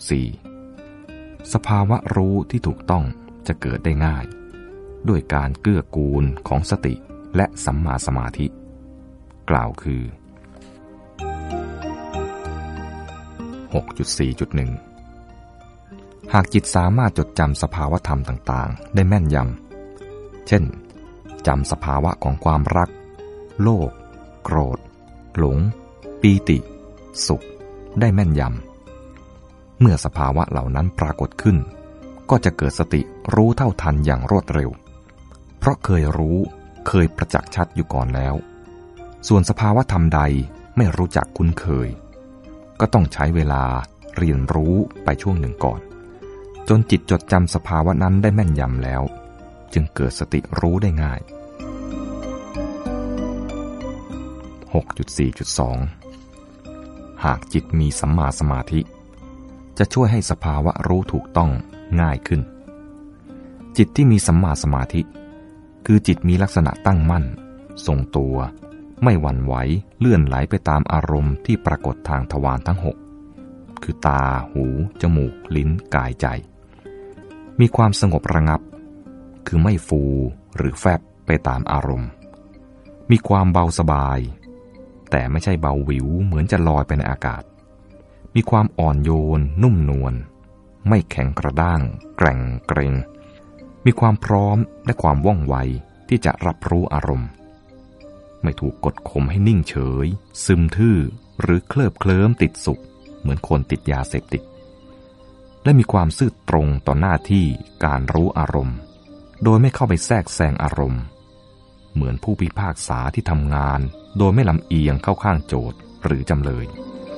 6.4 สภาวะรู้ที่ถูกต้องจะเกิดได้ง่ายด้วยการเกื้อกูลของสติและสัมมาสมาธิกล่าวคือ 6.4.1 หากจิตสามารถจดจำสภาวะธรรมต่างๆได้แม่นยำเช่นจำสภาวะของความรักโลภโกรธหลงปีติสุขได้แม่นยำเมื่อสภาวะเหล่านั้นปรากฏขึ้นก็จะเกิดสติรู้เท่าทันอย่างรวดเร็วเพราะเคยรู้เคยประจักษ์ชัดอยู่ก่อนแล้วส่วนสภาวะธรรมใดไม่รู้จักคุ้นเคยก็ต้องใช้เวลาเรียนรู้ไปช่วงหนึ่งก่อนจนจิตจดจำสภาวะนั้นได้แม่นยำแล้วจึงเกิดสติรู้ได้ง่าย 6.4.2 หากจิตมีสัมมาสมาธิจะช่วยให้สภาวะรู้ถูกต้องง่ายขึ้นจิตที่มีสัมมาสมาธิคือจิตมีลักษณะตั้งมั่นทรงตัวไม่หวั่นไหวเลื่อนไหลไปตามอารมณ์ที่ปรากฏทางทวารทั้ง6คือตาหูจมูกลิ้นกายใจมีความสงบระงับคือไม่ฟูหรือแฟบไปตามอารมณ์มีความเบาสบายแต่ไม่ใช่เบาหวิวเหมือนจะลอยไปในอากาศมีความอ่อนโยนนุ่มนวลไม่แข็งกระด้างแกร่งเกร็งมีความพร้อมและความว่องไวที่จะรับรู้อารมณ์ไม่ถูกกดข่มให้นิ่งเฉยซึมทื่อหรือเคลิบเคลิ้มติดสุขเหมือนคนติดยาเสพติดและมีความซื่อตรงต่อหน้าที่การรู้อารมณ์โดยไม่เข้าไปแทรกแซงอารมณ์เหมือนผู้พิพากษาที่ทำงานโดยไม่ลำเอียงเข้าข้างโจทก์หรือจำเลย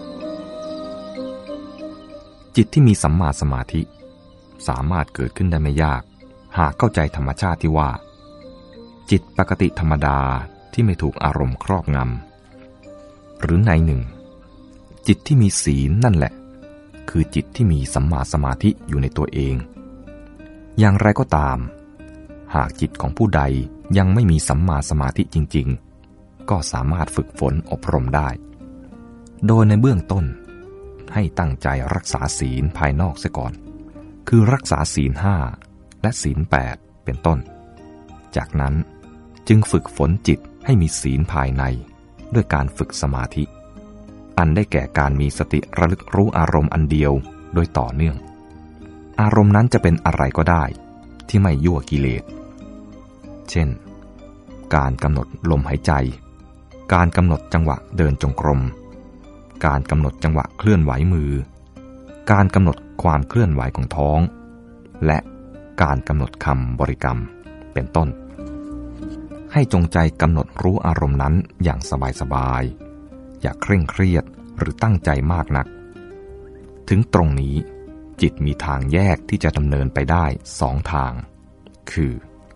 จิตที่มีสัมมาสมาธิสามารถเกิดขึ้นได้ไม่ยากหากเข้าใจธรรมชาติที่ว่าจิตปกติธรรมดาที่ไม่ถูกอารมณ์ครอบงำหรือในหนึ่งจิตที่มีศีลนั่นแหละคือจิตที่มีสัมมาสมาธิอยู่ในตัวเองอย่างไรก็ตามหากจิตของผู้ใดยังไม่มีสัมมาสมาธิจริงๆก็สามารถฝึกฝนอบรมได้โดยในเบื้องต้นให้ตั้งใจรักษาศีลภายนอกเสียก่อนคือรักษาศีล5และศีล8เป็นต้นจากนั้นจึงฝึกฝนจิตให้มีศีลภายในด้วยการฝึกสมาธิอันได้แก่การมีสติระลึกรู้อารมณ์อันเดียวโดยต่อเนื่องอารมณ์นั้นจะเป็นอะไรก็ได้ที่ไม่ยั่วกิเลสเช่นการกำหนดลมหายใจการกำหนดจังหวะเดินจงกรมการกำหนดจังหวะเคลื่อนไหวมือการกำหนดความเคลื่อนไหวของท้องและการกำหนดคำบริกรรมเป็นต้นให้จงใจกำหนดรู้อารมณ์นั้นอย่างสบายๆอย่าเคร่งเครียดหรือตั้งใจมากนักถึงตรงนี้จิตมีทางแยกที่จะดำเนินไปได้2ทางคือ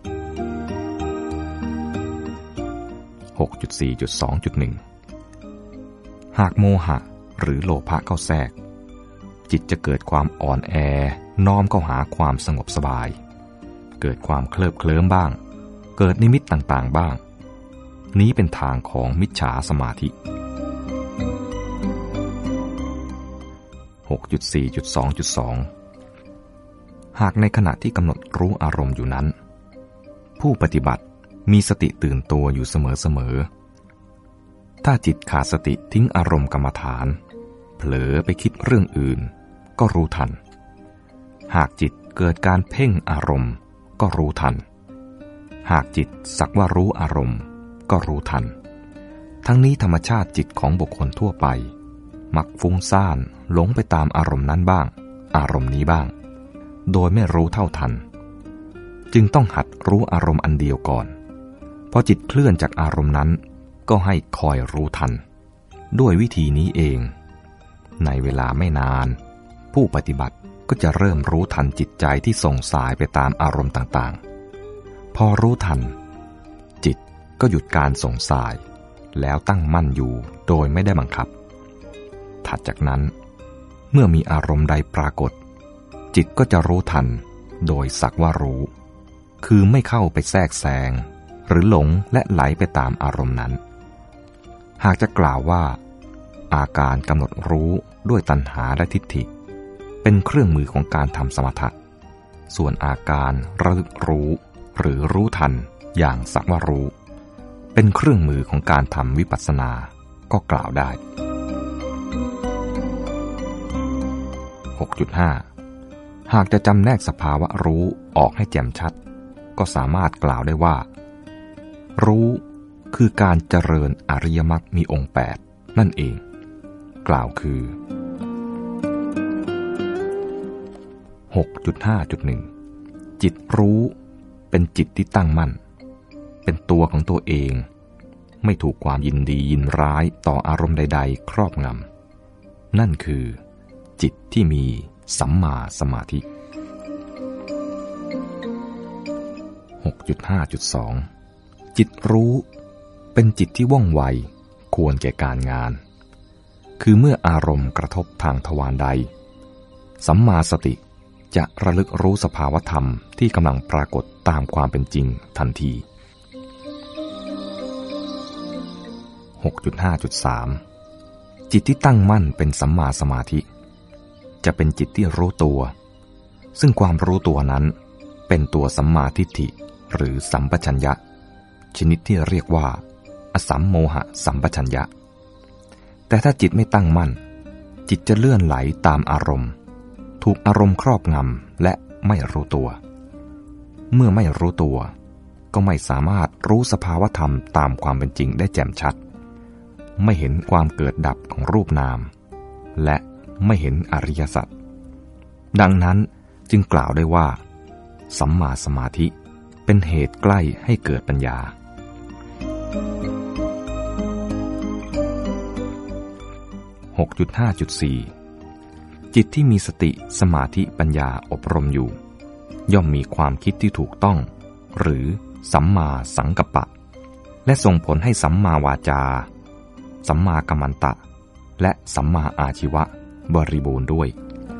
6.4.2.1 หากโมหะหรือโลภะเข้าแทรกจิตจะเกิดความอ่อนแอน้อมเข้าหาความสงบสบายเกิดความเคลิบเคลิ้มบ้างเกิดนิมิตต่างๆบ้างนี้เป็นทางของมิจฉาสมาธิ 6.4.2.2 หากในขณะที่กำหนดรู้อารมณ์อยู่นั้นผู้ปฏิบัติมีสติตื่นตัวอยู่เสมอๆถ้าจิตขาดสติทิ้งอารมณ์กรรมฐานเผลอไปคิดเรื่องอื่นก็รู้ทันหากจิตเกิดการเพ่งอารมณ์ก็รู้ทันหากจิตสักว่ารู้อารมณ์ก็รู้ทันทั้งนี้ธรรมชาติจิตของบุคคลทั่วไปมักฟุ้งซ่านหลงไปตามอารมณ์นั้นบ้างอารมณ์นี้บ้างโดยไม่รู้เท่าทันจึงต้องหัดรู้อารมณ์อันเดียวก่อนพอจิตเคลื่อนจากอารมณ์นั้นก็ให้คอยรู้ทันด้วยวิธีนี้เองในเวลาไม่นานผู้ปฏิบัติก็จะเริ่มรู้ทันจิตใจที่ส่งสายไปตามอารมณ์ต่างๆพอรู้ทันจิตก็หยุดการส่งสายแล้วตั้งมั่นอยู่โดยไม่ได้บังคับถัดจากนั้นเมื่อมีอารมณ์ใดปรากฏจิตก็จะรู้ทันโดยสักว่ารู้คือไม่เข้าไปแทรกแซงหรือหลงและไหลไปตามอารมณ์นั้นหากจะกล่าวว่าอาการกำหนดรู้ด้วยตัณหาและทิฏฐิเป็นเครื่องมือของการทำสมถะส่วนอาการระลึกรู้หรือรู้ทันอย่างสักว่ารู้เป็นเครื่องมือของการทำวิปัสสนาก็กล่าวได้ 6.5 หากจะจำแนกสภาวะรู้ออกให้แจ่มชัดก็สามารถกล่าวได้ว่ารู้คือการเจริญอริยมรรคมีองค์8นั่นเองกล่าวคือ 6.5.1 จิตรู้เป็นจิตที่ตั้งมั่นเป็นตัวของตัวเองไม่ถูกความยินดียินร้ายต่ออารมณ์ใดๆครอบงำนั่นคือจิตที่มีสัมมาสมาธิ 6.5.2 จิตรู้เป็นจิตที่ว่องไวควรแก่การงานคือเมื่ออารมณ์กระทบทางทวารใดสัมมาสติจะระลึกรู้สภาวธรรมที่กำลังปรากฏตามความเป็นจริงทันที 6.5.3 จิตที่ตั้งมั่นเป็นสัมมาสมาธิจะเป็นจิตที่รู้ตัวซึ่งความรู้ตัวนั้นเป็นตัวสัมมาทิฏฐิหรือสัมปชัญญะชนิดที่เรียกว่าอสัมโมหะสัมปชัญญะแต่ถ้าจิตไม่ตั้งมั่นจิตจะเลื่อนไหลตามอารมณ์ถูกอารมณ์ครอบงำและไม่รู้ตัวเมื่อไม่รู้ตัวก็ไม่สามารถรู้สภาวธรรมตามความเป็นจริงได้แจ่มชัดไม่เห็นความเกิดดับของรูปนามและไม่เห็นอริยสัจดังนั้นจึงกล่าวได้ว่าสัมมาสมาธิเป็นเหตุใกล้ให้เกิดปัญญา 6.5.4 จิตที่มีสติสมาธิปัญญาอบรมอยู่ย่อมมีความคิดที่ถูกต้องหรือสัมมาสังกัปปะและส่งผลให้สัมมาวาจาสัมมากัมมันตะและสัมมาอาชีวะบริบูรณ์ด้วย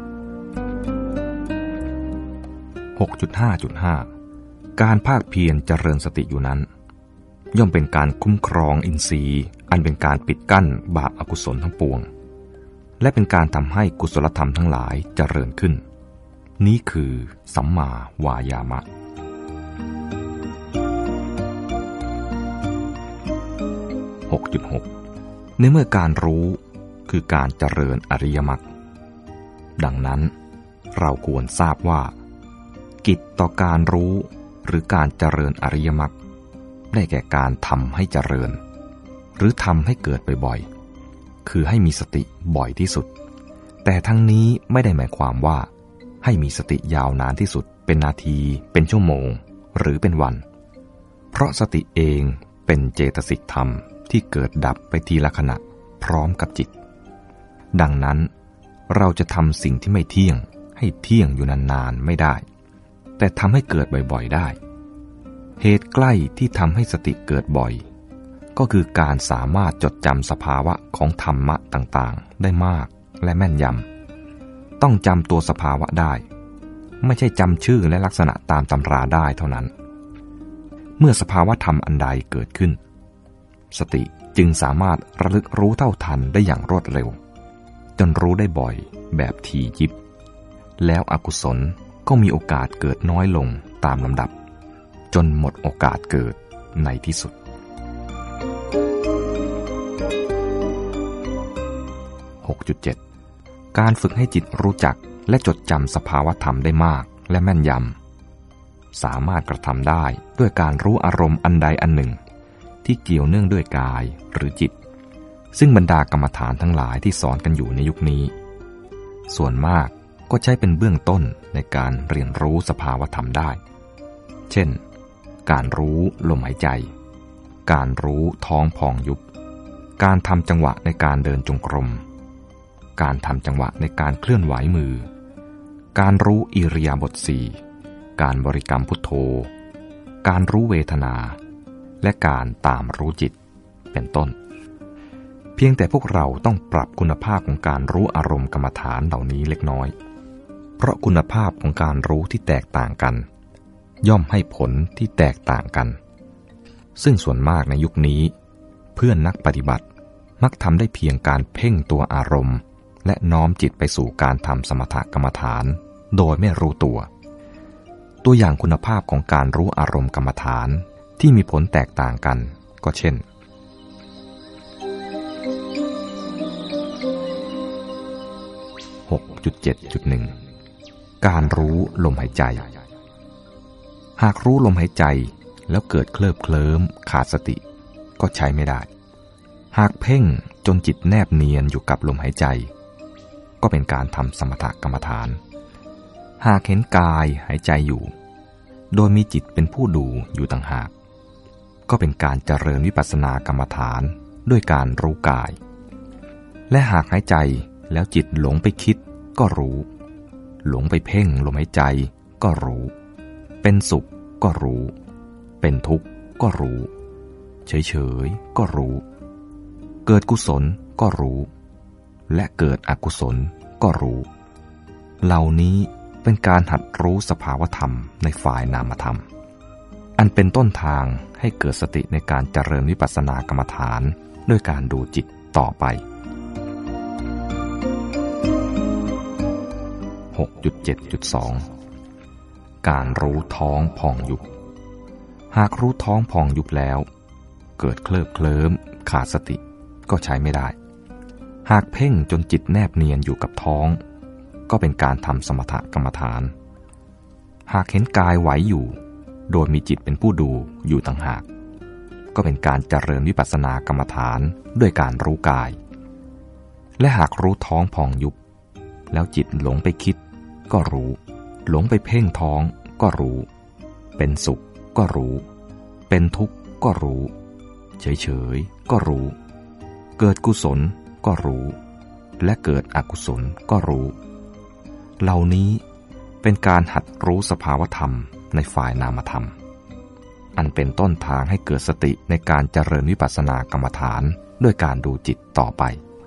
6.5.5 การภาคเพียรเจริญสติอยู่นั้นย่อมเป็นการคุ้มครองอินทรีย์อันเป็นการปิดกั้นบาปอกุศลทั้งปวงและเป็นการทำให้กุศลธรรมทั้งหลายเจริญขึ้นนี้คือสัมมาวายามะ 6.6 ในเมื่อการรู้คือการเจริญอริยมรรคดังนั้นเราควรทราบว่ากิจต่อการรู้หรือการเจริญอริยมรรคได้แก่การทำให้เจริญหรือทำให้เกิดบ่อยๆคือให้มีสติบ่อยที่สุดแต่ทั้งนี้ไม่ได้หมายความว่าให้มีสติยาวนานที่สุดเป็นนาทีเป็นชั่วโมงหรือเป็นวันเพราะสติเองเป็นเจตสิกธรรมที่เกิดดับไปทีละขณะพร้อมกับจิตดังนั้นเราจะทำสิ่งที่ไม่เที่ยงให้เที่ยงอยู่นานๆไม่ได้แต่ทำให้เกิดบ่อยๆได้เหตุใกล้ที่ทำให้สติเกิดบ่อยก็คือการสามารถจดจำสภาวะของธรรมะต่างๆได้มากและแม่นยำต้องจำตัวสภาวะได้ไม่ใช่จำชื่อและลักษณะตามตำราได้เท่านั้นเมื่อสภาวะธรรมอันใดเกิดขึ้นสติจึงสามารถระลึกรู้เท่าทันได้อย่างรวดเร็วจนรู้ได้บ่อยแบบถี่ยิบแล้วอกุศลก็มีโอกาสเกิดน้อยลงตามลำดับจนหมดโอกาสเกิดในที่สุด 6.7 การฝึกให้จิตรู้จักและจดจำสภาวธรรมได้มากและแม่นยำสามารถกระทำได้ด้วยการรู้อารมณ์อันใดอันหนึ่งที่เกี่ยวเนื่องด้วยกายหรือจิตซึ่งบรรดากรรมฐานทั้งหลายที่สอนกันอยู่ในยุคนี้ส่วนมากก็ใช้เป็นเบื้องต้นในการเรียนรู้สภาวธรรมได้เช่นการรู้ลมหายใจการรู้ท้องพองยุบการทำจังหวะในการเดินจงกรมการทำจังหวะในการเคลื่อนไหวมือการรู้อิริยาบถสี่การบริกรรมพุทโธการรู้เวทนาและการตามรู้จิตเป็นต้นเพียงแต่พวกเราต้องปรับคุณภาพของการรู้อารมณ์กรรมฐานเหล่านี้เล็กน้อยเพราะคุณภาพของการรู้ที่แตกต่างกันย่อมให้ผลที่แตกต่างกันซึ่งส่วนมากในยุคนี้เพื่อนนักปฏิบัติมักทำได้เพียงการเพ่งตัวอารมณ์และน้อมจิตไปสู่การทำสมถกรรมฐานโดยไม่รู้ตัวตัวอย่างคุณภาพของการรู้อารมณ์กรรมฐานที่มีผลแตกต่างกันก็เช่น 6.7.1 การรู้ลมหายใจหากรู้ลมหายใจแล้วเกิดเคลิบเคลิ้มขาดสติก็ใช้ไม่ได้หากเพ่งจนจิตแนบเนียนอยู่กับลมหายใจก็เป็นการทำสมถกรรมฐานหากเห็นกายหายใจอยู่โดยมีจิตเป็นผู้ดูอยู่ต่างหากก็เป็นการเจริญวิปัสสนากรรมฐานด้วยการรู้กายและหากหายใจแล้วจิตหลงไปคิดก็รู้หลงไปเพ่งลมหายใจก็รู้เป็นสุขก็รู้เป็นทุกข์ก็รู้เฉยๆก็รู้เกิดกุศลก็รู้และเกิดอกุศลก็รู้เหล่านี้เป็นการหัดรู้สภาวธรรมในฝ่ายนามธรรมอันเป็นต้นทางให้เกิดสติในการเจริญวิปัสสนากรรมฐานด้วยการดูจิตต่อไป 6.7.2 การรู้ท้องพองยุบหากรู้ท้องพองยุบแล้วเกิดเคลิบเคลิ้มขาดสติก็ใช้ไม่ได้หากเพ่งจนจิตแนบเนียนอยู่กับท้องก็เป็นการทำสมถกรรมฐานหากเห็นกายไหวอยู่โดยมีจิตเป็นผู้ดูอยู่ต่างหากก็เป็นการเจริญวิปัสสนากรรมฐานด้วยการรู้กายและหากรู้ท้องพองยุบแล้วจิตหลงไปคิดก็รู้หลงไปเพ่งท้องก็รู้เป็นสุขก็รู้เป็นทุกข์ก็รู้เฉยๆก็รู้เกิดกุศลก็รู้และเกิดอกุศลก็รู้เหล่านี้เป็นการหัดรู้สภาวธรรมในฝ่ายนามธรรมอันเป็นต้นทางให้เกิดสติในการเจริญวิปัสสนากรรมฐานด้วยการดูจิตต่อไป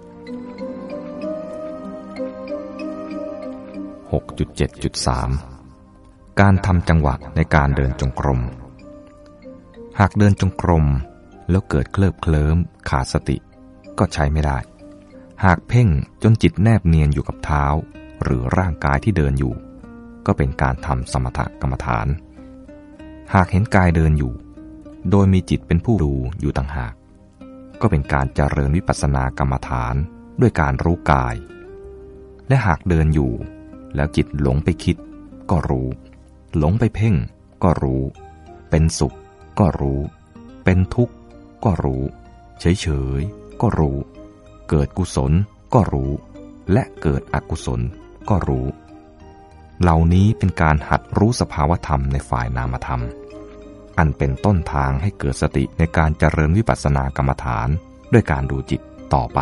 6.7.3 การทำจังหวะในการเดินจงกรมหากเดินจงกรมแล้วเกิดเคลิบเคลิ้มขาดสติก็ใช้ไม่ได้หากเพ่งจนจิตแนบเนียนอยู่กับเท้าหรือร่างกายที่เดินอยู่ก็เป็นการทำสมถกรรมฐานหากเห็นกายเดินอยู่โดยมีจิตเป็นผู้ดูอยู่ต่างหากก็เป็นการเจริญวิปัสสนากรรมฐานด้วยการรู้กายและหากเดินอยู่แล้วจิตหลงไปคิดก็รู้หลงไปเพ่งก็รู้เป็นสุขก็รู้เป็นทุกข์ก็รู้เฉยๆก็รู้เกิดกุศลก็รู้และเกิดอกุศลก็รู้เหล่านี้เป็นการหัดรู้สภาวธรรมในฝ่ายนามธรรมอันเป็นต้นทางให้เกิดสติในการเจริญวิปัสสนากรรมฐานด้วยการดูจิตต่อไป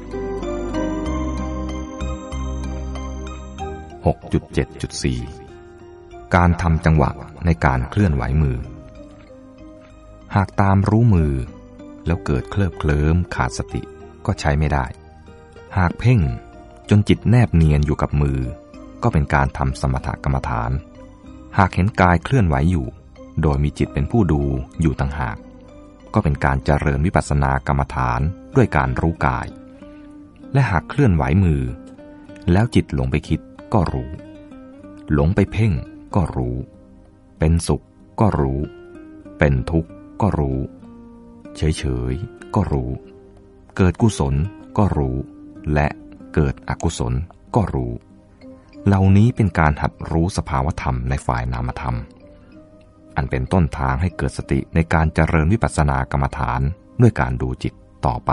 6.7.4 การทำจังหวะในการเคลื่อนไหวมือหากตามรู้มือแล้วเกิดเคลิบเคลิ้มขาดสติก็ใช้ไม่ได้หากเพ่งจนจิตแนบเนียนอยู่กับมือก็เป็นการทำสมถกรรมฐานหากเห็นกายเคลื่อนไหวอยู่โดยมีจิตเป็นผู้ดูอยู่ต่างหากก็เป็นการเจริญวิปัสสนากรรมฐานด้วยการรู้กายและหากเคลื่อนไหวมือแล้วจิตหลงไปคิดก็รู้หลงไปเพ่งก็รู้เป็นสุขก็รู้เป็นทุกข์ก็รู้เฉยๆก็รู้เกิดกุศลก็รู้และเกิดอกุศลก็รู้เหล่านี้เป็นการหัดรู้สภาวธรรมในฝ่ายนามธรรมอันเป็นต้นทางให้เกิดสติในการเจริญวิปัสสนากรรมฐานด้วยการดูจิตต่อไป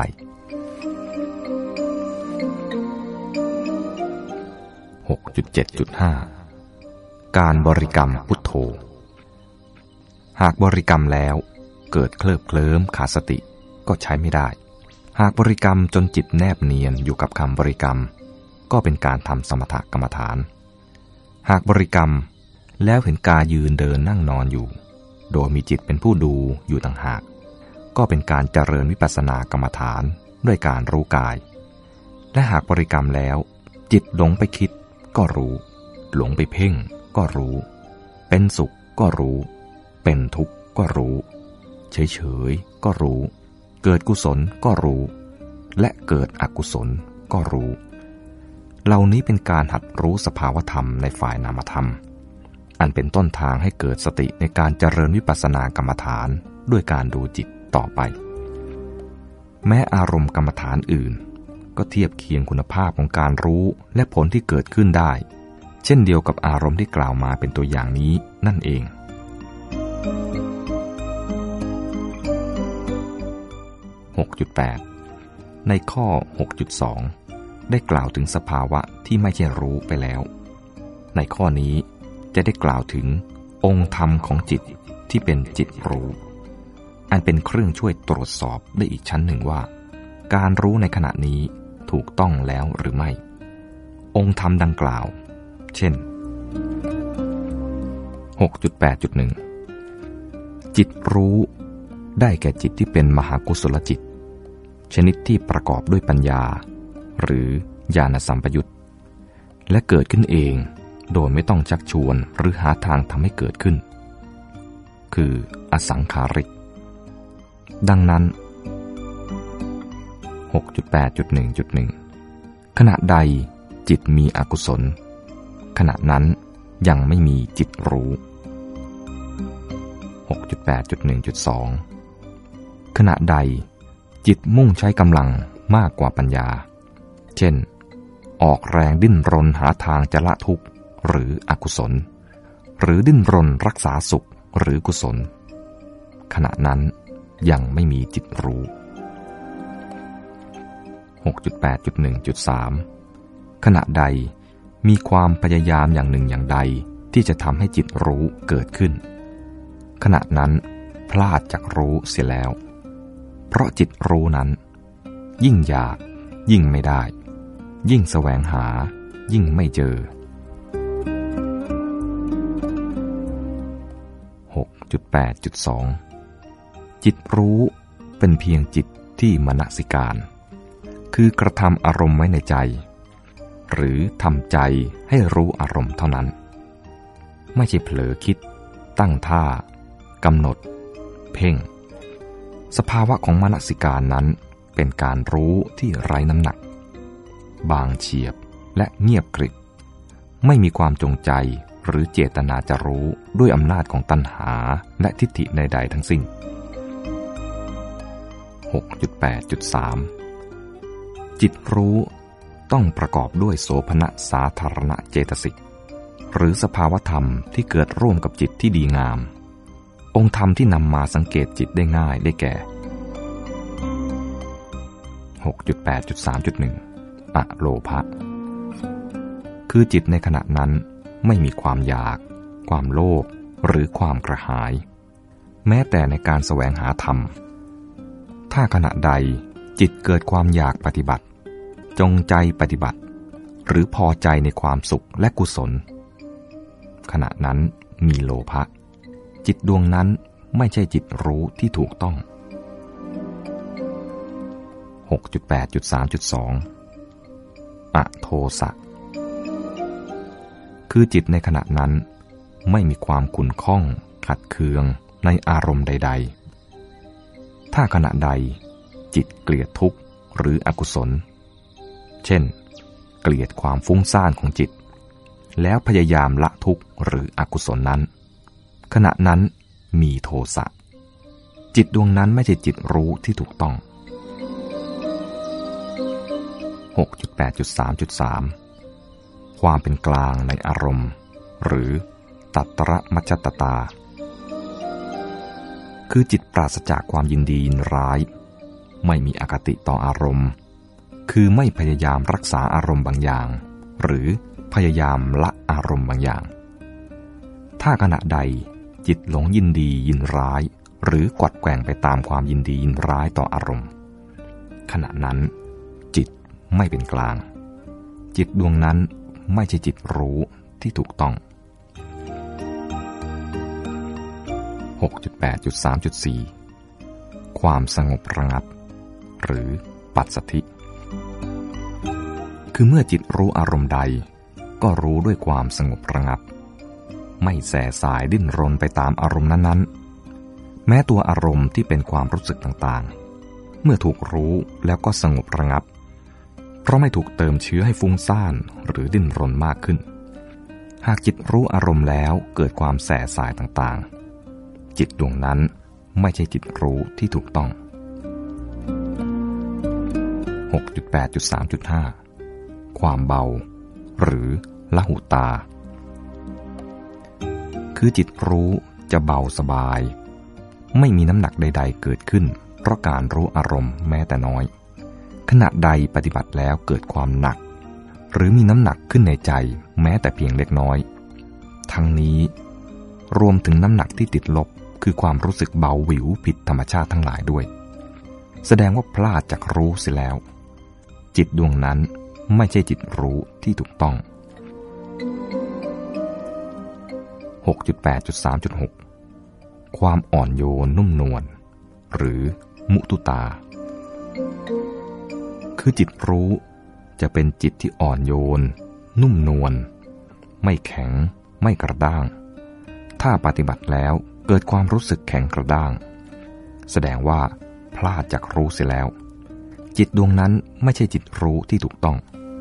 6.7.5 การบริกรรมพุทโธหากบริกรรมแล้วเกิดเคลิบเคลิ้มขาดสติก็ใช้ไม่ได้หากบริกรรมจนจิตแนบเนียนอยู่กับคำบริกรรมก็เป็นการทำสมถกรรมฐานหากบริกรรมแล้วเห็นกายยืนเดินนั่งนอนอยู่โดยมีจิตเป็นผู้ดูอยู่ต่างหากก็เป็นการเจริญวิปัสสนากรรมฐานด้วยการรู้กายและหากบริกรรมแล้วจิตหลงไปคิดก็รู้หลงไปเพ่งก็รู้เป็นสุขก็รู้เป็นทุกข์ก็รู้เฉยๆก็รู้เกิดกุศลก็รู้และเกิดอกุศลก็รู้เหล่านี้เป็นการหัดรู้สภาวธรรมในฝ่ายนามธรรมอันเป็นต้นทางให้เกิดสติในการเจริญวิปัสสนากรรมฐานด้วยการดูจิตต่อไปแม้อารมณ์กรรมฐานอื่นก็เทียบเคียงคุณภาพของการรู้และผลที่เกิดขึ้นได้เช่นเดียวกับอารมณ์ที่กล่าวมาเป็นตัวอย่างนี้นั่นเอง 6.8 ในข้อ 6.2 ได้กล่าวถึงสภาวะที่ไม่ใช่รู้ไปแล้วในข้อนี้จะได้กล่าวถึงองค์ธรรมของจิตที่เป็นจิตรู้อันเป็นเครื่องช่วยตรวจสอบได้อีกชั้นหนึ่งว่าการรู้ในขณะนี้ถูกต้องแล้วหรือไม่องค์ธรรมดังกล่าวเช่น 6.8.1 จิตรู้ได้แก่จิตที่เป็นมหากุศลจิตชนิดที่ประกอบด้วยปัญญาหรือญาณสัมปยุตและเกิดขึ้นเองโดยไม่ต้องชักชวนหรือหาทางทำให้เกิดขึ้นคืออสังขาริกดังนั้น 6.8.1.1 ขณะใดจิตมีอกุศลขณะนั้นยังไม่มีจิตรู้ 6.8.1.2 ขณะใดจิตมุ่งใช้กำลังมากกว่าปัญญาเช่นออกแรงดิ้นรนหาทางจะละทุกข์หรืออกุศลหรือดิ้นรนรักษาสุขหรือกุศลขณะนั้นยังไม่มีจิตรู้ 6.8.1.3 ขณะใดมีความพยายามอย่างหนึ่งอย่างใดที่จะทำให้จิตรู้เกิดขึ้นขณะนั้นพลาดจากรู้เสียแล้วเพราะจิตรู้นั้นยิ่งอยากยิ่งไม่ได้ยิ่งแสวงหายิ่งไม่เจอ 6.8.2 จิตรู้เป็นเพียงจิตที่มนสิการคือกระทำอารมณ์ไว้ในใจหรือทำใจให้รู้อารมณ์เท่านั้นไม่ใช่เผลอคิดตั้งท่ากำหนดเพ่งสภาวะของมนสิการนั้นเป็นการรู้ที่ไร้น้ำหนักบางเฉียบและเงียบกริบไม่มีความจงใจหรือเจตนาจะรู้ด้วยอำนาจของตัณหาและทิฏฐิใดๆทั้งสิ้น 6.8.3 จิตรู้ต้องประกอบด้วยโสภณสาธารณเจตสิกหรือสภาวธรรมที่เกิดร่วมกับจิตที่ดีงามองค์ธรรมที่นำมาสังเกตจิตได้ง่ายได้แก่ 6.8.3.1 อโลภะคือจิตในขณะนั้นไม่มีความอยากความโลภหรือความกระหายแม้แต่ในการแสวงหาธรรมถ้าขณะใดจิตเกิดความอยากปฏิบัติจงใจปฏิบัติหรือพอใจในความสุขและกุศลขณะนั้นมีโลภะจิตดวงนั้นไม่ใช่จิตรู้ที่ถูกต้อง 6.8.3.2 อโทสะคือจิตในขณะนั้นไม่มีความขุ่นข้องขัดเคืองในอารมณ์ใดๆถ้าขณะใดจิตเกลียดทุกข์หรืออกุศลเช่นเกลียดความฟุ้งซ่านของจิตแล้วพยายามละทุกข์หรืออกุศลนั้นขณะนั้นมีโทสะจิตดวงนั้นไม่ใช่จิตรู้ที่ถูกต้อง 6.8.3.3 ความเป็นกลางในอารมณ์หรือตัตระมัจจตตาคือจิตปราศจากความยินดียินร้ายไม่มีอคติต่ออารมณ์คือไม่พยายามรักษาอารมณ์บางอย่างหรือพยายามละอารมณ์บางอย่างถ้าขณะใดจิตหลงยินดียินร้ายหรือกวัดแกว่งไปตามความยินดียินร้ายต่ออารมณ์ขณะนั้นจิตไม่เป็นกลางจิตดวงนั้นไม่ใช่จิตรู้ที่ถูกต้อง 6.8.3.4 ความสงบระงับหรือปัสสัทธิคือเมื่อจิตรู้อารมณ์ใดก็รู้ด้วยความสงบระงับไม่แส่สายดิ้นรนไปตามอารมณ์นั้นๆแม้ตัวอารมณ์ที่เป็นความรู้สึกต่างๆเมื่อถูกรู้แล้วก็สงบระงับเพราะไม่ถูกเติมเชื้อให้ฟุ้งซ่านหรือดิ้นรนมากขึ้นหากจิตรู้อารมณ์แล้วเกิดความแส่สายต่างๆจิตดวงนั้นไม่ใช่จิตรู้ที่ถูกต้อง 6.8.3.5 ความเบาหรือละหุตาคือจิตรู้จะเบาสบายไม่มีน้ำหนักใดๆเกิดขึ้นเพราะการรู้อารมณ์แม้แต่น้อยขณะใดปฏิบัติแล้วเกิดความหนักหรือมีน้ำหนักขึ้นในใจแม้แต่เพียงเล็กน้อยทั้งนี้รวมถึงน้ำหนักที่ติดลบคือความรู้สึกเบาหวิวผิดธรรมชาติทั้งหลายด้วยแสดงว่าพลาดจากรู้เสียแล้วจิตดวงนั้นไม่ใช่จิตรู้ที่ถูกต้อง 6.8.3.6 ความอ่อนโยนนุ่มนวลหรือมุตุตาคือจิตรู้จะเป็นจิตที่อ่อนโยนนุ่มนวลไม่แข็งไม่กระด้างถ้าปฏิบัติแล้วเกิดความรู้สึกแข็งกระด้างแสดงว่าพลาดจากรู้เสียแล้วจิตดวงนั้นไม่ใช่จิตรู้ที่ถูกต้อง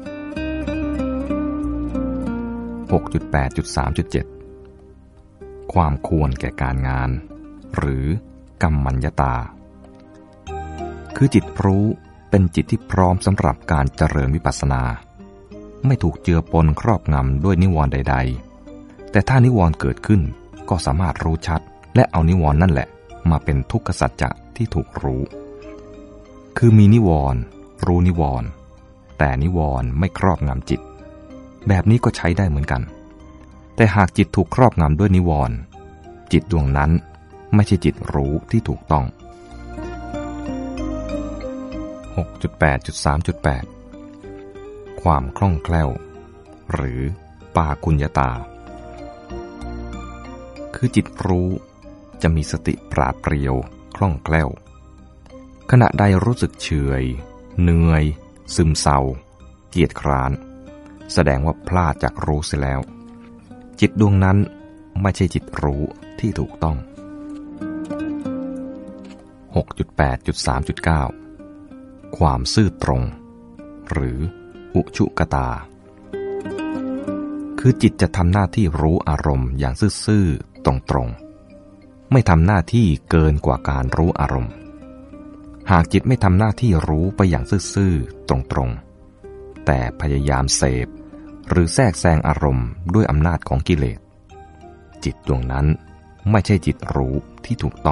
6.8.3.7 ความควรแก่การงานหรือกัมมัญญตาคือจิตรู้เป็นจิตที่พร้อมสำหรับการเจริญวิปัสสนาไม่ถูกเจือปนครอบงำด้วยนิวรณ์ใดๆแต่ถ้านิวรณ์เกิดขึ้นก็สามารถรู้ชัดและเอานิวรณ์นั่นแหละมาเป็นทุกขสัจจะที่ถูกรู้คือมีนิวรณ์รู้นิวรณ์แต่นิวรณ์ไม่ครอบงำจิตแบบนี้ก็ใช้ได้เหมือนกันแต่หากจิตถูกครอบงำด้วยนิวรณ์จิตดวงนั้นไม่ใช่จิตรู้ที่ถูกต้อง 6.8.3.8 ความคล่องแคล่วหรือปากุญญตาคือจิตรู้จะมีสติปราดเปรียวคล่องแคล่วขณะใดรู้สึกเฉยเหนื่อยซึมเศร้าเกียจคร้านแสดงว่าพลาดจากรู้เสียแล้วจิตดวงนั้นไม่ใช่จิตรู้ที่ถูกต้อง 6.8.3.9 ความซื่อตรงหรืออุชุกตาคือจิตจะทำหน้าที่รู้อารมณ์อย่างซื่อๆตรงๆไม่ทำหน้าที่เกินกว่าการรู้อารมณ์หากจิตไม่ทำหน้าที่รู้ไปอย่างซื่อๆตรงๆแต่พยายามเสพหรือแทรกแซงอารมณ์ด้วยอำนาจของกิเลสจิตดวงนั้นไม่ใช่จิตรู้ที่ถูกต้อง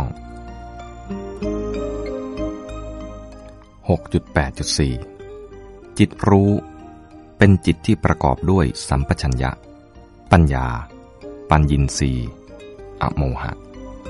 6.8.4 จิตรู้เป็นจิตที่ประกอบด้วยสัมปชัญญะปัญญาปัญญินทรีย์อโมหะ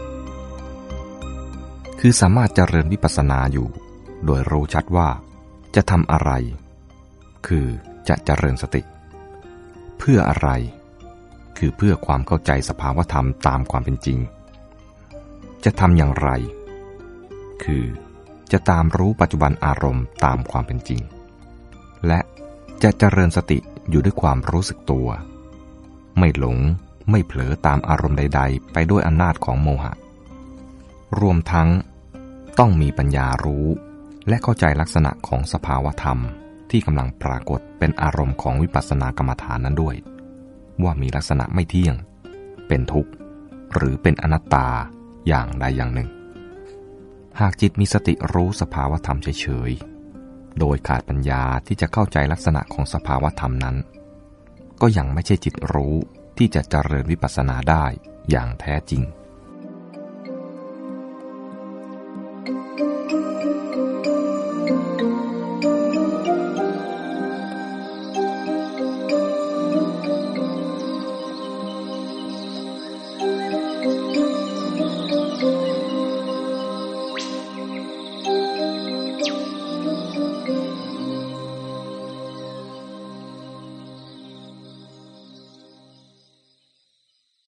คือสามารถเจริญวิปัสสนาอยู่โดยรู้ชัดว่าจะทำอะไรคือจะเจริญสติเพื่ออะไรคือเพื่อความเข้าใจสภาวธรรมตามความเป็นจริงจะทำอย่างไรคือจะตามรู้ปัจจุบันอารมณ์ตามความเป็นจริงและจะเจริญสติอยู่ด้วยความรู้สึกตัวไม่หลงไม่เผลอตามอารมณ์ใดๆไปด้วยอำนาจของโมหะรวมทั้งต้องมีปัญญารู้และเข้าใจลักษณะของสภาวธรรมที่กำลังปรากฏเป็นอารมณ์ของวิปัสสนากรรมฐานนั้นด้วยว่ามีลักษณะไม่เที่ยงเป็นทุกข์หรือเป็นอนัตตาอย่างใดอย่างหนึ่งหากจิตมีสติรู้สภาวธรรมเฉยๆโดยขาดปัญญาที่จะเข้าใจลักษณะของสภาวธรรมนั้นก็ยังไม่ใช่จิตรู้ที่จะเจริญวิปัสสนาได้อย่างแท้จริง